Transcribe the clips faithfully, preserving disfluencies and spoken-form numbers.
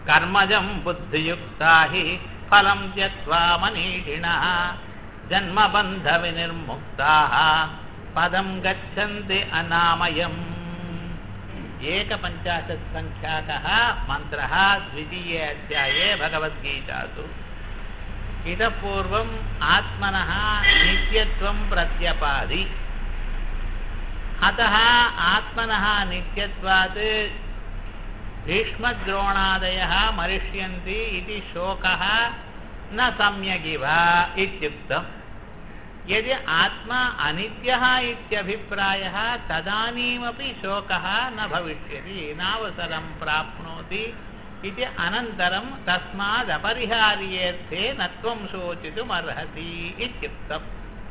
कर्मजं बुद्धियुक्ता हि फलं त्यक्त्वा मनीषिणः जन्मबन्धविनिर्मुक्ताः पदं गच्छन्ति अनामयम्। एकपञ्चाशत् संख्याकः मन्त्रः द्वितीये अध्याये भगवद्गीतासु। इतः पूर्वम् आत्मनः नित्यत्वं प्रत्यपादि। अतः आत्मनः नित्यत्वात् भीष्मद्रोणादयः मरिष्यन्ति इति शोकः न सम्यगिव इत्युक्तम्। यदि आत्मा अनित्यः इत्यभिप्रायः तदानीमपि शोकः न भविष्यति, नावसरं प्राप्नोति इति अनन्तरं तस्मादपरिहार्येऽर्थे न त्वं शोचितुमर्हसि इत्युक्तम्।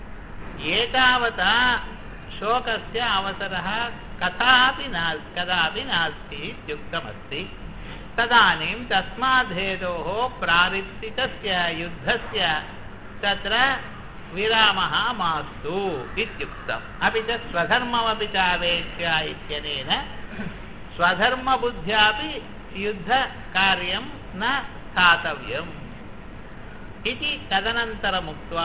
एतावता शोकस्य अवसरः कथापि न कदापि नास्ति इत्युक्तमस्ति। तदानीं तस्माद्धेतोः प्रारिप्सितस्य युद्धस्य तत्र विरामः मास्तु इत्युक्तम्। अपि च स्वधर्ममपि चावेक्ष्य इत्यनेन स्वधर्मबुद्ध्यापि युद्धकार्यं न स्थातव्यम् इति तदनन्तरमुक्त्वा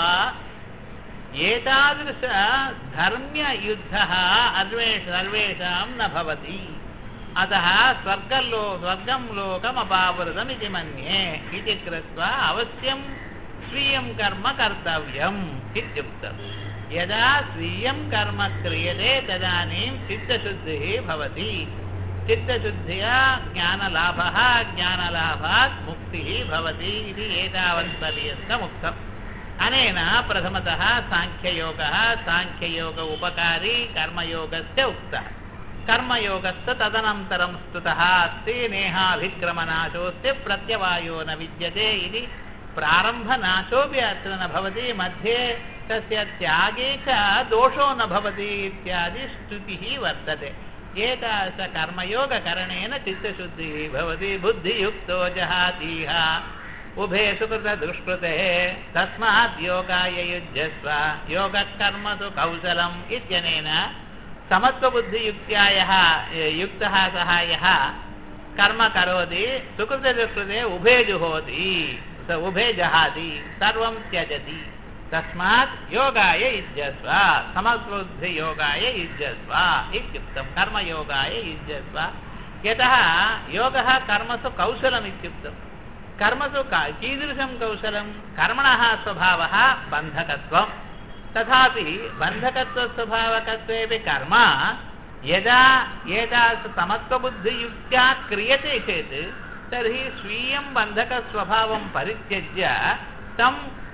एतादृश धर्म्ययुद्धः सर्वेषां न भवति, अतः स्वर्गलो स्वर्गं लोकमपावृतमिति मन्ये इति कृत्वा अवश्यं स्वीयं कर्म कर्तव्यम् इत्युक्तम्। यदा स्वीयं कर्म क्रियते तदानीं चित्तशुद्धिः भवति। चित्तशुद्ध्या ज्ञानलाभः, ज्ञानलाभात् मुक्तिः भवति इति एतावत्पर्यन्तमुक्तम्। अनेन प्रथमतः साङ्ख्ययोगः, साङ्ख्ययोग उपकारी कर्मयोगस्य उक्तः। कर्मयोगस्य तदनन्तरं स्तुतः अस्ति नेहाभिक्रमनाशोऽस्ति प्रत्यवायो न विद्यते इति प्रारम्भनाशोऽपि अत्र न भवति, मध्ये तस्य त्यागे च दोषो न भवति इत्यादि स्तुतिः वर्तते। एतादृश कर्मयोगकरणेन चित्तशुद्धिः भवति। बुद्धियुक्तो जहातीह उभे सुकृतदुष्कृतेः तस्मात् योगाय युज्यस्व योगः कर्मसु कौशलम् इत्यनेन समत्वबुद्धियुक्त्यायः युक्तः सः यः कर्म करोति सुकृतदुष्कृते उभे जुहोति, स उभे जहाति, सर्वं त्यजति। तस्मात् योगाय युज्यस्व समत्वबुद्धियोगाय युज्यस्व इत्युक्तं। कर्मयोगाय युज्यस्व। यतः योगः कर्मसु कौशलम् इत्युक्तम्। कर्मसु कीदृशं कौशलं? कर्मणः स्वभावः बन्धकत्वं। तथापि बन्धकत्वस्वभावकत्वेपि कर्म यदा एतादृशसमत्वबुद्धियुक्त्या क्रियते चेत् तर्हि स्वीयं बन्धकस्वभावं परित्यज्य तं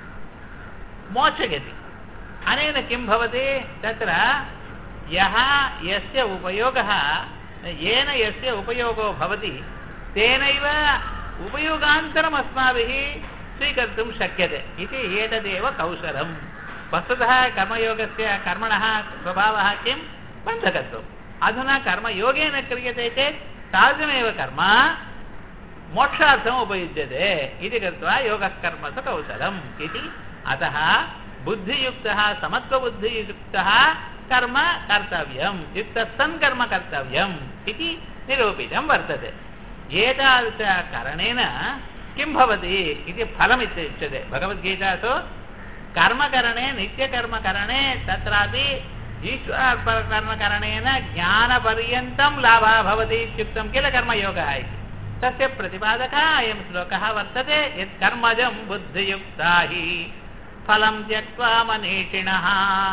मोचयति। अनेन किं भवति? तत्र यः यस्य उपयोगः येन यस्य उपयोगो भवति तेनैव उपयोगान्तरम् अस्माभिः स्वीकर्तुं शक्यते इति एतदेव कौशलम्। वस्तुतः कर्मयोगस्य कर्मणः स्वभावः किं? बन्धकत्वम्। अधुना कर्मयोगेन क्रियते चेत् तादृशमेव कर्म मोक्षार्थम् उपयुज्यते इति कृत्वा योगः कर्मसु कौशलम् इति। अतः बुद्धियुक्तः समत्वबुद्धियुक्तः कर्म कर्तव्यं, युक्तः सन् कर्म कर्तव्यम् इति निरूपितं वर्तते। एतादृशकरणेन किं भवति इति फलमित्युच्यते। भगवद्गीतासु कर्मकरणे नित्यकर्मकरणे तत्रापि ईश्वरकर्मकरणेन ज्ञानपर्यन्तं लाभः भवति इत्युक्तं किल कर्मयोगः इति। तस्य प्रतिपादकः अयं श्लोकः वर्तते। यत् कर्मजं बुद्धियुक्ता हि फलं त्यक्त्वा मनीषिणः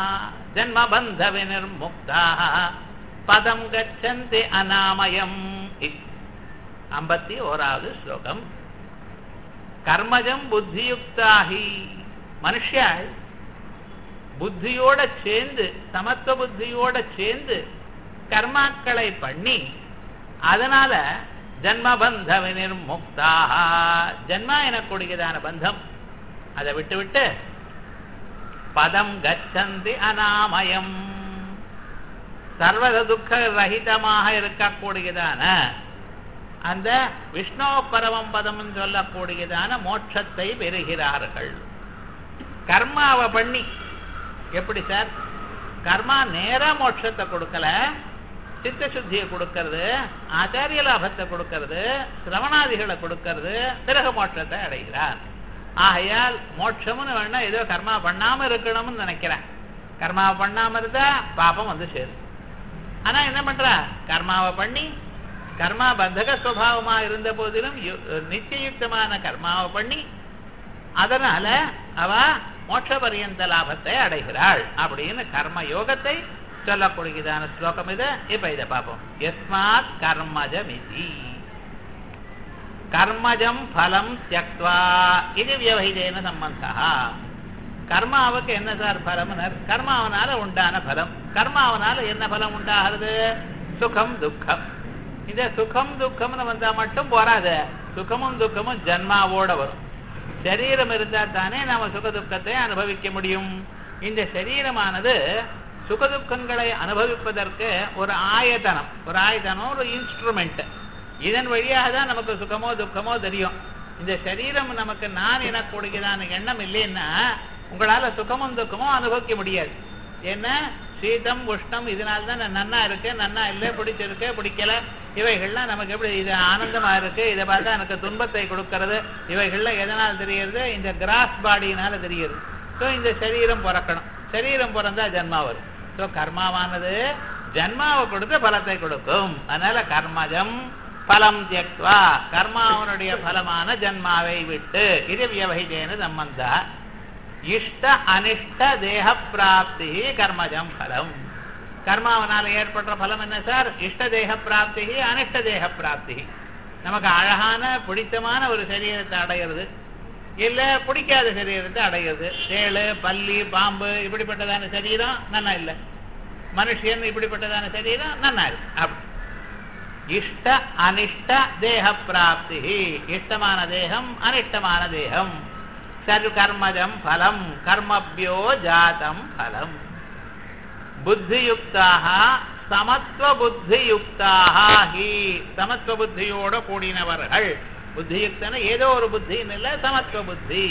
जन्मबन्धविनिर्मुक्ताः पदं गच्छन्ति अनामयम् इति। ஐம்பத்தி ஓராவது ஸ்லோகம். கர்மஜம் புத்தியுக்தாஹி, மனுஷியால் புத்தியோட சேர்ந்து சமத்துவ புத்தியோட சேர்ந்து கர்மாக்களை பண்ணி அதனால ஜன்மபந்த வினிர்முக்தாக, ஜன்மா எனக்கூடியதான பந்தம் அதை விட்டு விட்டு பதம் கச்சந்தி அநாமயம், சர்வத துக்க ரஹிதமாக இருக்கக்கூடியதான அந்த விஷ்ணு பரமம் பதம் சொல்லக்கூடியதான மோட்சத்தை பெறுகிறார்கள். கர்மாவை பண்ணி எப்படி சார்? கர்மா நேர மோட்சத்தை கொடுக்கல, சித்த சுத்தியை கொடுக்கறது, ஆச்சாரிய லாபத்தை கொடுக்கறது, சிரவணாதிகளை கொடுக்கறது, பிறகு மோட்சத்தை அடைகிறார். ஆகையால் மோட்சம்னு வேணா ஏதோ கர்மா பண்ணாம இருக்கணும்னு நினைக்கிறேன். கர்மாவை பண்ணாம இருந்தா பாபம் வந்து சேரும். ஆனா என்ன பண்றா, கர்மாவை பண்ணி கர்மா பந்தக சுபாவமா இருந்த போதிலும் நித்தியயுக்தமான கர்மாவை பண்ணி அதனால அவ மோட்ச பரியந்த லாபத்தை அடைகிறாள் அப்படின்னு கர்ம யோகத்தை சொல்லக்கூடியதான ஸ்லோகம் இது. இப்ப இதை பார்ப்போம். எஸ்மாத் கர்மஜமிதி கர்மஜம் பலம் தியக்த்வா இது வியவஹிதேன சம்பந்தா. கர்மாவுக்கு என்ன சார் பலம்னர்? கர்மாவனால உண்டான பலம். கர்மாவனால என்ன பலம் உண்டாகிறது? சுகம் துக்கம். இந்த சுகம் துக்கம்னு வந்தா மட்டும் போராது, சுகமும் துக்கமும் ஜன்மாவோட வரும். சரீரம் இருந்தா தானே நாம சுக துக்கத்தை அனுபவிக்க முடியும். இந்த சரீரமானது சுகதுக்கங்களை அனுபவிப்பதற்கு ஒரு ஆயத்தனம், ஒரு ஆயத்தனம் ஒரு இன்ஸ்ட்ருமெண்ட். இதன் வழியாக தான் நமக்கு சுகமோ துக்கமோ தெரியும். இந்த சரீரம் நமக்கு நான் எனக்கூடியதான எண்ணம் இல்லைன்னா உங்களால சுகமும் துக்கமும் அனுபவிக்க முடியாது. ஏன்னா சீதம் உஷ்ணம் இதனால்தான் நன்னா இருக்கு, நன்னா இல்லை, பிடிச்சிருக்கு, பிடிக்கல, இவைகள்லாம் நமக்கு எப்படி இது ஆனந்தமா இருக்கு, இதை பார்த்தா எனக்கு துன்பத்தை கொடுக்கறது, இவைகள்லாம் எதனால் தெரியுது? இந்த கிராஸ் பாடியினால தெரியுது. ஸோ இந்த சரீரம் பிறக்கணும், சரீரம் பிறந்தா ஜன்மா வரும். ஸோ கர்மாவானது ஜன்மாவை கொடுத்து பலத்தை கொடுக்கும். அதனால கர்மஜம் பலம் தியக்த்வா, கர்மாவனுடைய பலமான ஜன்மாவை விட்டு இது வியவஹிதேன சம்பந்தா. இஷ்ட அனிஷ்ட தேக பிராப்தி கர்மஜம் பலம். கர்மாவனால ஏற்பட்ட பலம் என்ன சார்? இஷ்ட தேக பிராப்தி, அனிஷ்ட தேக பிராப்தி. நமக்கு அழகான பிடித்தமான ஒரு சரீரத்தை அடையிறது, இல்ல பிடிக்காத சரீரத்தை அடையிறது. தேளு பல்லி பாம்பு இப்படிப்பட்டதான சரீரம் நன்னா இல்லை, மனுஷன் இப்படிப்பட்டதான சரீரம் நன்னா இருக்கு. அப்படி இஷ்ட அனிஷ்ட தேக பிராப்தி, இஷ்டமான தேகம் அனிஷ்டமான தேகம். சர் கர்மஜம் பலம் கர்மபியோ ஜாதம் பலம். புத்தியுக்தாக சமத்துவ புத்தியுக்தாக ஹி, சமத்துவ புத்தியோட கூடினவர்கள். புத்தியுக்தன ஏதோ ஒரு புத்தின்னு இல்லை, சமத்துவ புத்தி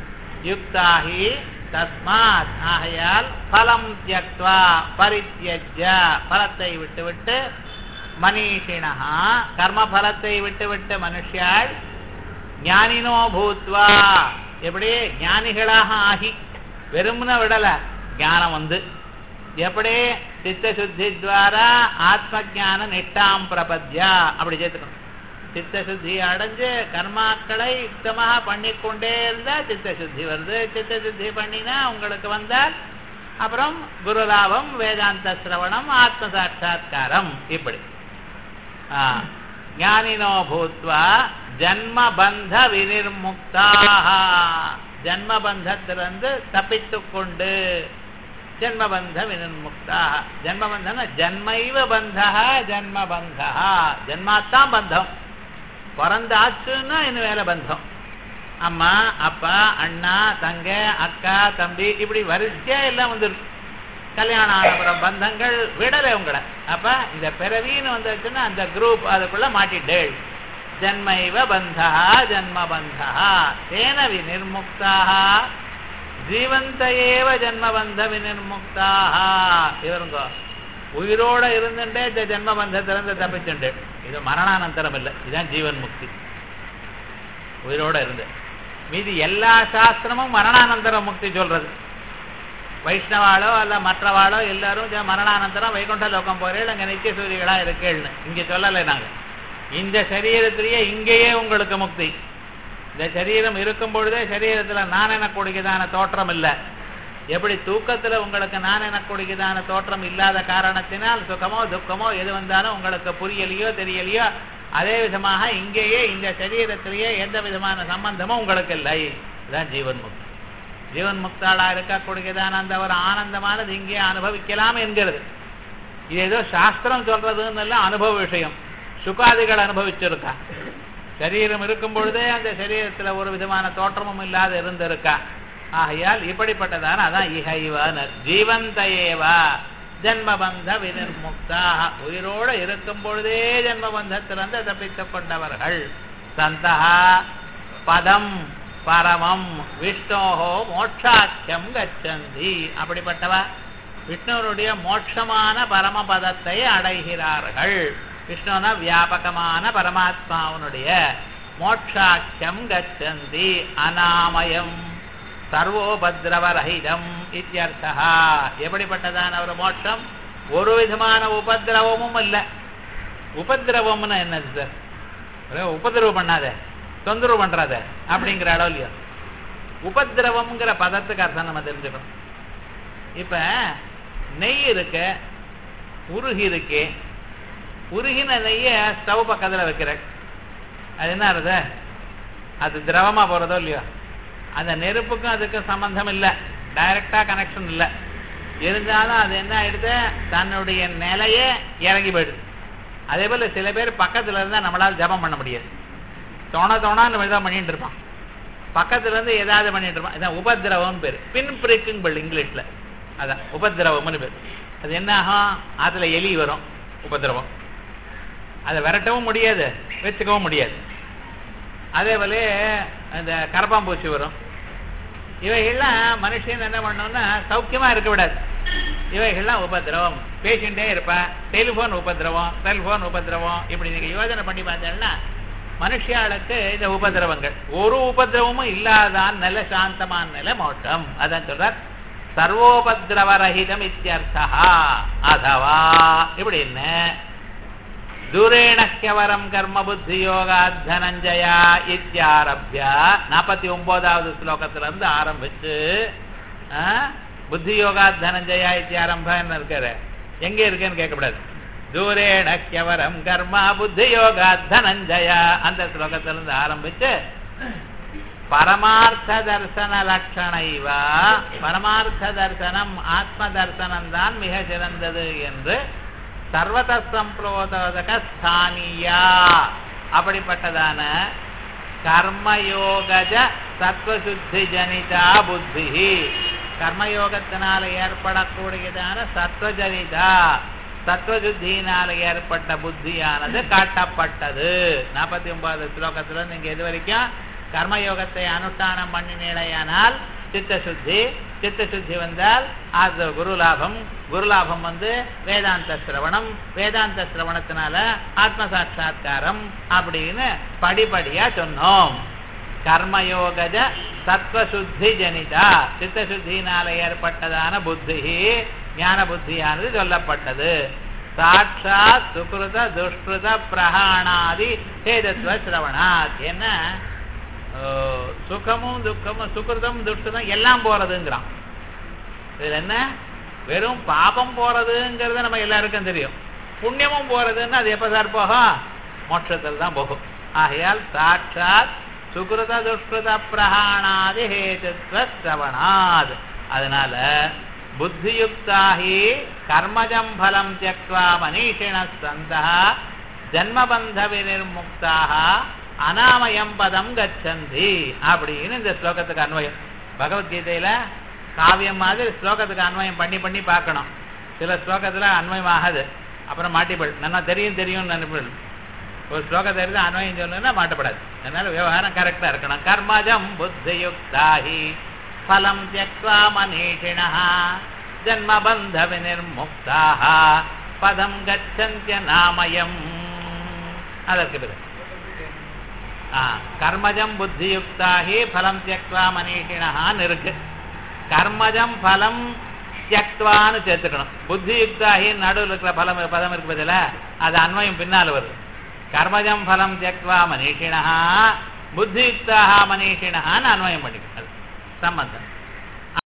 யுக்தாஹி தஸ்மாத். ஆகையால் பலம் தியக்த்வா பரித்யஜ்ய, பலத்தை விட்டுவிட்டு மனிஷிணா, கர்ம பலத்தை விட்டுவிட்டு மனுஷியாள் ஞானினோ பூத்வா, எப்படி ஞானிகளாக ஆகி வெறும்ன விடல, ஞானம் வந்து எப்படி சித்த சுத்தி துவாரா ஆத்ம ஜான நிஷ்டாம் பிரபத்யா அப்படி சேர்த்துக்கணும். சித்த சுத்தி அடைஞ்சு கர்மாக்களை யுக்தமாக பண்ணிக்கொண்டே இருந்தா சித்த சுத்தி வருது. சித்த சுத்தி பண்ணினா உங்களுக்கு வந்தால் அப்புறம் குருலாபம், வேதாந்த சிரவணம், ஆத்ம சாட்சா்காரம். இப்படி ஞானினோ பூத்வா ஜன்மபந்த வினிர்முக்தாக, ஜன்மபந்தத்திலிருந்து தப்பித்து கொண்டு, ஜன்மபந்த வினிர்முக்தா. ஜன்மபந்தன ஜன்மைவ பந்தா ஜன்மபந்தா, ஜன்மாத்தான் பந்தம். பிறந்தாச்சுன்னா இன்னும் வேலை பந்தம். அம்மா அப்பா அண்ணா தங்க அக்கா தம்பி இப்படி வரிசையா எல்லாம் வந்துருக்கு. கல்யாணம் ஆனப்புறம் பந்தங்கள் விடலை உங்களை. அப்ப இந்த பிறவின்னு வந்துச்சுன்னா அந்த குரூப் அதுக்குள்ள மாட்டிட்டேள். ஜன்மைவ பந்தா ஜன்மபந்தா தேன வினிர்முக்தாக ஜீவந்த ஏவ ஜன்மபந்த வினிர்முக்தாக. இவருங்க உயிரோட இருந்துட்டே இந்த ஜன்மபந்தத்திலிருந்து தப்பிச்சுண்டு. இது மரணானந்தரம் இல்லை, இதுதான் ஜீவன் முக்தி. உயிரோட இருந்து மீதி எல்லா சாஸ்திரமும் மரணானந்தர முக்தி சொல்றது. வைஷ்ணவாளோ அல்ல மற்றவாளோ எல்லாரும் மரணானந்தரம் வைகுண்ட லோகம் போறேன், அங்க நித்திய சூரிகளா இருக்கேன்னு இங்க சொல்லலை. நாங்க இந்த சரீரத்திலேயே இங்கேயே உங்களுக்கு முக்தி. இந்த சரீரம் இருக்கும் பொழுதே சரீரத்துல நான் எனக்கூடியதான தோற்றம் இல்லை. எப்படி தூக்கத்துல உங்களுக்கு நான் எனக்கூடியதான தோற்றம் இல்லாத காரணத்தினால் சுகமோ துக்கமோ எது வந்தாலும் உங்களுக்கு புரியலையோ தெரியலையோ, அதே விதமாக இங்கேயே இந்த சரீரத்திலேயே எந்த விதமான சம்பந்தமும் உங்களுக்கு இல்லை. இதுதான் ஜீவன் முக்தி. ஜீவன் முக்தாளா இருக்கக்கூடியதான அந்த ஒரு ஆனந்தமானது இங்கே அனுபவிக்கலாம் என்கிறது. இது ஏதோ சாஸ்திரம் சொல்றதுன்னு எல்லாம் அனுபவ விஷயம். சுகாதிகள் அனுபவிச்சிருக்கா. சரீரம் இருக்கும் பொழுதே அந்த சரீரத்துல ஒரு விதமான தோற்றமும் இல்லாத இருந்திருக்கா. ஆகையால் இப்படிப்பட்டதான அதான் இகைவன ஜீவந்தேவா ஜன்மபந்த வினிர்முக்தா, உயிரோடு இருக்கும் பொழுதே ஜன்மபந்தத்திலிருந்து தப்பித்துக் கொண்டவர்கள். சந்தஹா பதம் பரமம் விஷ்ணோஹோ மோட்சாக்கியம் கச்சந்தி. அப்படிப்பட்டவா விஷ்ணுவனுடைய மோட்சமான பரமபதத்தை அடைகிறார்கள். விஷ்ணுனா வியாபகமான பரமாத்மாவனுடைய மோட்சாட்சம் கச்சந்தி அநாமயம் சர்வோபத்ரவரஹிதம் இத்யர்த்தா. எப்படிப்பட்டதான ஒரு மோட்சம்? ஒரு விதமான உபதிரவமும் இல்லை. உபதிரவம்னு என்னது சார்? உபதிரவம் பண்ணாத, தொந்தரவு பண்றாத அப்படிங்கிற அளவு இல்லையா? உபதிரவம்ங்கிற பதத்துக்கு அர்த்தம் நம்ம தெரிஞ்சுக்கணும். இப்ப நெய் இருக்கு, உருகி இருக்கு. உருகின நெய்ய ஸ்டவ் பக்கத்துல வைக்கிற, அது என்ன ஆகுது? அது திரவமா போறதோ இல்லையோ? அந்த நெருப்புக்கும் அதுக்கும் சம்பந்தம் இல்லை, டைரக்டா கனெக்ஷன் இல்லை. இருந்தாலும் அது என்ன ஆயிடுது? தன்னுடைய நிலைய இறங்கி போயிடுது. அதே போல சில பேர் பக்கத்துல இருந்தா நம்மளால ஜபம் பண்ண முடியாது. தோண தோணான்னு விதம் பண்ணிட்டு இருப்பான், பக்கத்துல இருந்து ஏதாவது பண்ணிட்டு இருப்பான். இதான் உபதிரவம் பேரு. பின் பிரிக்குங் பேர் இங்கிலீஷ்ல, அதான் உபதிரவம்னு பேர். அது என்ன ஆகும்? அதுல எலி வரும், உபதிரவம். அதை விரட்டவும் முடியாது, வச்சுக்கவும் முடியாது. அதே போல இந்த கரப்பாம்பூச்சி வரும். இவைகள்லாம் மனுஷன் என்ன பண்ணோம்னா சௌக்கியமா இருக்க விடாது. இவைகள்லாம் உபதிரவம். பேசிண்டே இருப்பேன், டெலிபோன் உபதிரவம், செல்போன் உபதிரவம். இப்படி நீங்க யோஜனை பண்ணி பார்த்தீங்கன்னா மனுஷியாளுக்கு இந்த உபதிரவங்கள் ஒரு உபதிரவமும் இல்லாதான் நல்ல சாந்தமான நிலை மோட்சம். அதான் சொல்றார் சர்வோபதிரவரஹிதம் இத்யர்த்தா. அதவா இப்படி என்ன தூரேணவரம் கர்ம புத்தி யோகா தனஞ்சயா இத்தியாரப்ய நாற்பத்தி ஒன்பதாவது ஸ்லோகத்துல இருந்து ஆரம்பிச்சு புத்தி யோகா தனஞ்சயா இத்தியாரம்பன்னு இருக்காரு. எங்க இருக்குன்னு கேட்கக்கூடாது. தூரேணவரம் கர்ம புத்தி யோகா தனஞ்சயா அந்த ஸ்லோகத்துல இருந்து ஆரம்பிச்சு பரமார்த்த தர்சன லட்சணைவா, பரமார்த்த தர்சனம் ஆத்ம தர்சனம் தான் மிக சிறந்தது என்று சர்வத சம்பிரோதக ஸ்தானியா அப்படிப்பட்டதான கர்மயோகஜ சத்வசுத்தி ஜனிதா புத்தி, கர்மயோகத்தினால ஏற்படக்கூடியதான சத்வஜனிதா சத்வசுத்தியினால ஏற்பட்ட புத்தியானது காட்டப்பட்டது. நாற்பத்தி ஒன்பதாவது ஸ்லோகத்துல நீங்க இது வரைக்கும் கர்மயோகத்தை அனுஷ்டானம் பண்ணினேடையானால் சித்தசுத்தி, சித்தசுத்தி வந்தால் அது குருலாபம், குருலாபம் வந்து வேதாந்த சிரவணம், வேதாந்த சிரவணத்தினால ஆத்ம சாட்சா்காரம் அப்படின்னு படிப்படியா சொன்னோம். கர்மயோகஜ சத்வசுத்தி ஜனிதா, சித்தசுத்தியினால ஏற்பட்டதான புத்தி ஞான புத்தியானது சொல்லப்பட்டது. சாட்சாத் சுக்ருத துஷ்கிருத பிரகாணாதி ஹேதத்வ சிரவணாத். என்ன சுகமும் துக்கமும் சுகிருதம் துஷ்கிருதம் எல்லாம் போறதுங்கிறான். இதுல என்ன வெறும் பாபம் போறதுங்கிறது நம்ம எல்லாருக்கும் தெரியும். புண்ணியமும் போறதுன்னா அது எப்ப சார் போகும்? மோட்சத்தில் தான் போகும். ஆகையால் சாட்சாத் சுகிருத துஷ்கிருத பிரகாணாதி ஹேதுத்வ சிரவணாத். அதனால புத்தியுக்தாஹி கர்மஜம் பலம் தியக்த்வா மனீஷிண சந்தஹ ஜன்மபந்த விநிர்முக்தாஹ அநாமயம் பதம் கச்சந்தி அப்படின்னு இந்த ஸ்லோகத்துக்கு அன்வயம். பகவத்கீதையில காவியம் மாதிரி ஸ்லோகத்துக்கு அன்வயம் பண்ணி பண்ணி பார்க்கணும். சில ஸ்லோகத்துல அன்வயம் ஆகாது, அப்புறம் மாட்டிப்பள். நல்லா தெரியும் தெரியும் நினைப்பள். ஒரு ஸ்லோகத்தை இருந்து அன்வயம் சொல்லணும்னா மாட்டப்படாது. அதனால விவகாரம் கரெக்டா இருக்கணும். கர்மஜம் புத்தியுக்தாஹி பலம் தியக்த்வா மனீஷிணஹ ஜன்மபந்த விநிர்முக்தாஹ பதம் கச்சந்த்ய நாமயம். அதற்கு பிறகு கர்மஜம் புத்தியுக்தாஹி பலம் தியக்த்வா மனீஷிணஹான்னு இருக்கு. கர்மஜம் பலம் தியக்த்வான்னு சேர்த்துக்கணும். புத்தியுக்தாஹி நடுவில் இருக்கிற பலம் பதம் இருக்கு பதில அது அன்வயம் பின்னால் வருது. கர்மஜம் பலம் தியக்த்வா மனீஷிணஹா புத்தியுக்தாஹ மனீஷிணஹான்னு அன்வயம் பண்ணிக்கிறது சம்பந்தம்.